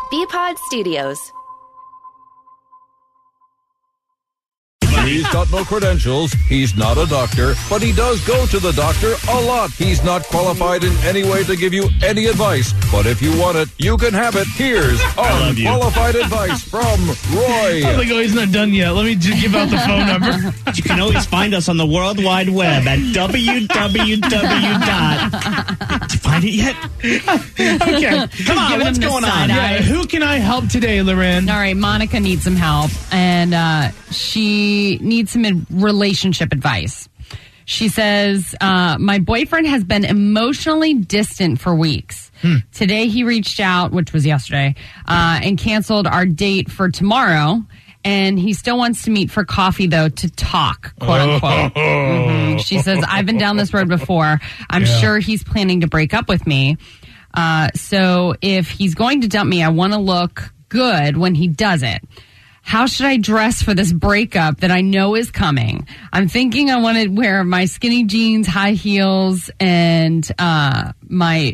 BPod Studios. He's got no credentials. He's not a doctor, but he does go to the doctor a lot. He's not qualified in any way to give you any advice, but if you want it, you can have it. Here's unqualified advice from Roy. Oh, he's not done yet. Let me just give out the phone number. You can always find us on the World Wide Web at www. Did you find it yet? Okay. Come on, what's going on? Yeah, who can I help today, Loren? All right, Monica needs some help, and she needs some relationship advice. She says, my boyfriend has been emotionally distant for weeks. Today he reached out, which was yesterday, and canceled our date for tomorrow. And he still wants to meet for coffee, though, to talk, quote unquote. She says, I've been down this road before. I'm sure he's planning to break up with me. So if he's going to dump me, I want to look good when he does it. How should I dress for this breakup that I know is coming? I'm thinking I want to wear my skinny jeans, high heels, and my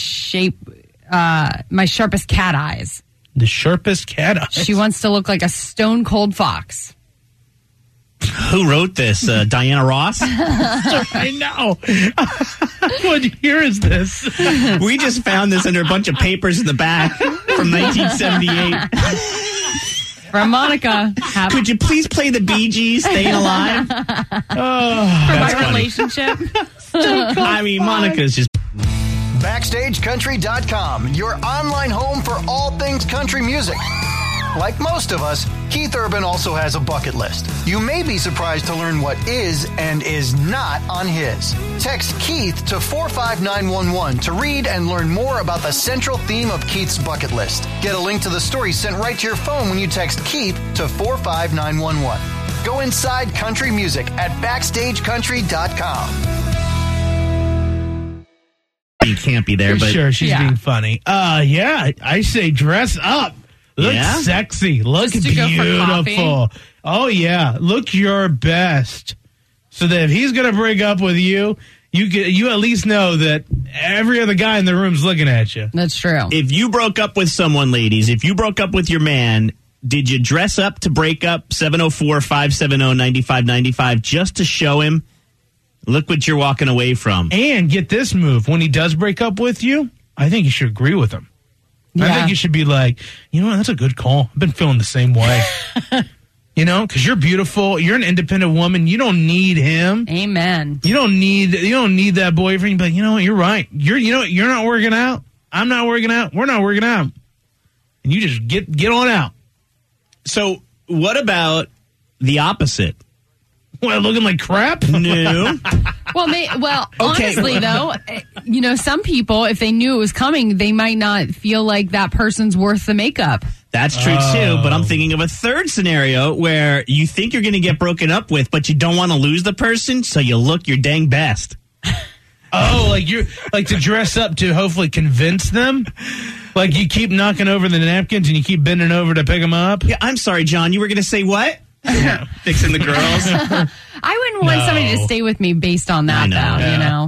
sharpest cat eyes. The sharpest cat eyes? She wants to look like a stone cold fox. Who wrote this? Diana Ross? I know. What year is this? We just found this under a bunch of papers in the back from 1978. From Monica. Could you please play the Bee Gees, Staying Alive? For my relationship? I mean, Monica's just... BackstageCountry.com, your online home for all things country music. Like most of us, Keith Urban also has a bucket list. You may be surprised to learn what is and is not on his. Text Keith to 45911 to read and learn more about the central theme of Keith's bucket list. Get a link to the story sent right to your phone when you text Keith to 45911. Go inside country music at BackstageCountry.com. You can't be there, but... Sure, she's being funny. I say dress up. Look sexy. Look beautiful. Oh, yeah. Look your best. So that if he's going to break up with you, you at least know that every other guy in the room's looking at you. That's true. If you broke up with someone, ladies, if you broke up with your man, did you dress up to break up? 704-570-9595 just to show him, look what you're walking away from. And get this move. When he does break up with you, I think you should agree with him. Yeah. I think you should be like, you know what, that's a good call. I've been feeling the same way. Because you're beautiful. You're an independent woman. You don't need him. Amen. You don't need that boyfriend. But you know what, you're right. You're not working out. I'm not working out. We're not working out. And you just get on out. So what about the opposite? What, looking like crap? No. Honestly, though, some people, if they knew it was coming, they might not feel like that person's worth the makeup. That's true, too. But I'm thinking of a third scenario where you think you're going to get broken up with, but you don't want to lose the person, so you look your dang best. To dress up to hopefully convince them? Like you keep knocking over the napkins and you keep bending over to pick them up? Yeah, I'm sorry, John. You were going to say what? Fixing the girls. I wouldn't want somebody to stay with me based on that, though.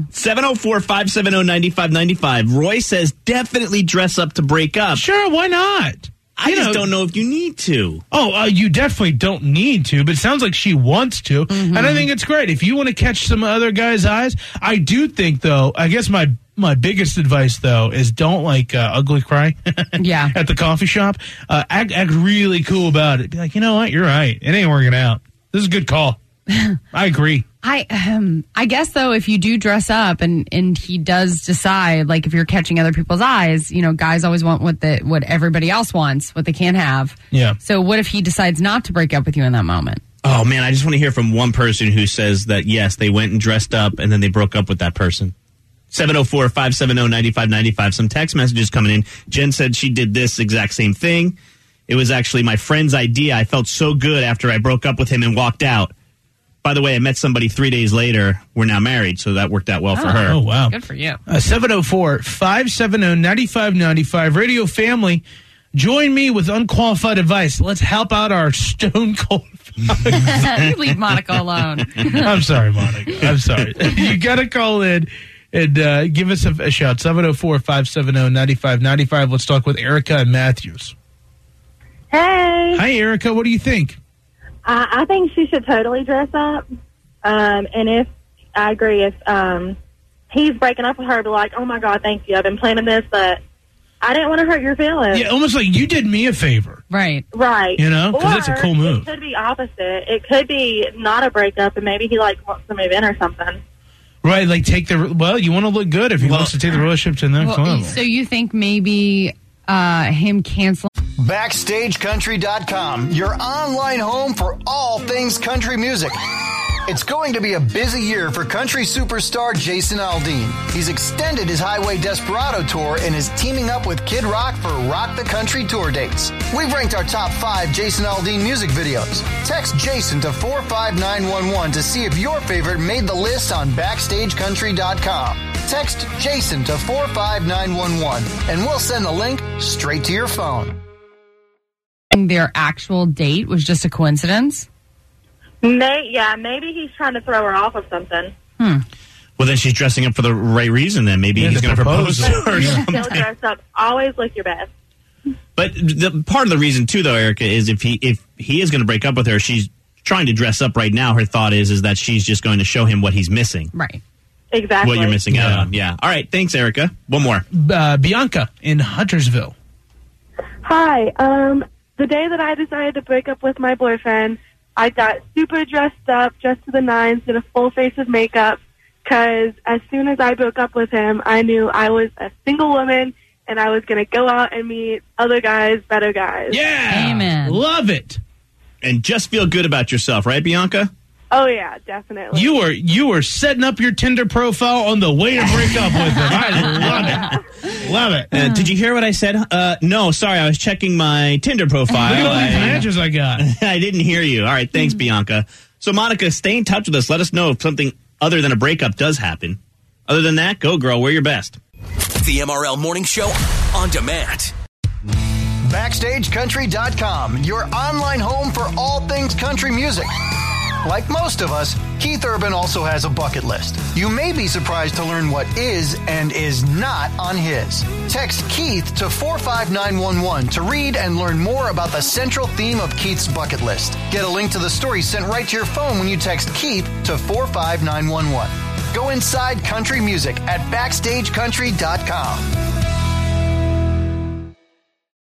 704-570-9595. Roy says definitely dress up to break up. Sure, why not? I just don't know if you need to. You definitely don't need to, but it sounds like she wants to. Mm-hmm. And I think it's great. If you want to catch some other guy's eyes, I do think, though, I guess my biggest advice, though, is don't ugly cry at the coffee shop. Act really cool about it. Be like, you know what? You're right. It ain't working out. This is a good call. I agree. I guess, though, if you do dress up and he does decide, like if you're catching other people's eyes, guys always want what everybody else wants, what they can't have. Yeah. So what if he decides not to break up with you in that moment? Oh, man, I just want to hear from one person who says that, yes, they went and dressed up and then they broke up with that person. 704-570-9595. Some text messages coming in. Jen said she did this exact same thing. It was actually my friend's idea. I felt so good after I broke up with him and walked out. By the way, I met somebody 3 days later. We're now married, so that worked out well for her. Oh, wow. Good for you. 704-570-9595. Radio family, join me with unqualified advice. Let's help out our stone cold You leave Monica alone. I'm sorry, Monica. I'm sorry. You got to call in And give us a shout, 704-570-9595. Let's talk with Erica and Matthews. Hey. Hi, Erica. What do you think? I think she should totally dress up. And if I agree, if he's breaking up with her, be like, oh, my God, thank you. I've been planning this, but I didn't want to hurt your feelings. Yeah, almost like you did me a favor. Right. Right. You know, because that's a cool move. It could be opposite. It could be not a breakup, and maybe he wants to move in or something. Right, like you want to look good if he wants to take the relationship to the next level. So you think maybe him canceling? BackstageCountry.com, your online home for all things country music. It's going to be a busy year for country superstar Jason Aldean. He's extended his Highway Desperado tour and is teaming up with Kid Rock for Rock the Country tour dates. We've ranked our top 5 Jason Aldean music videos. Text Jason to 45911 to see if your favorite made the list on BackstageCountry.com. Text Jason to 45911 and we'll send the link straight to your phone. Their actual date was just a coincidence? Maybe he's trying to throw her off of something. Well, then she's dressing up for the right reason. Then maybe he's going to propose to her. Still dress up. Always look your best. But part of the reason too, though, Erica, is if he is going to break up with her, she's trying to dress up right now. Her thought is that she's just going to show him what he's missing. Right. Exactly. What you're missing out on. Yeah. All right. Thanks, Erica. One more. Bianca in Huntersville. Hi. The day that I decided to break up with my boyfriend, I got super dressed up, dressed to the nines, did a full face of makeup, because as soon as I broke up with him, I knew I was a single woman, and I was going to go out and meet other guys, better guys. Yeah! Amen. Love it! And just feel good about yourself, right, Bianca? Oh, yeah, definitely. You were setting up your Tinder profile on the way to break up with him. I love it. Love it. Did you hear what I said? No, sorry. I was checking my Tinder profile. Look at all these matches I got. I didn't hear you. All right. Thanks, Bianca. So, Monica, stay in touch with us. Let us know if something other than a breakup does happen. Other than that, go, girl. We're your best. The MRL Morning Show on demand. BackstageCountry.com, your online home for all things country music. Like most of us, Keith Urban also has a bucket list. You may be surprised to learn what is and is not on his. Text Keith to 45911 to read and learn more about the central theme of Keith's bucket list. Get a link to the story sent right to your phone when you text Keith to 45911. Go inside country music at BackstageCountry.com.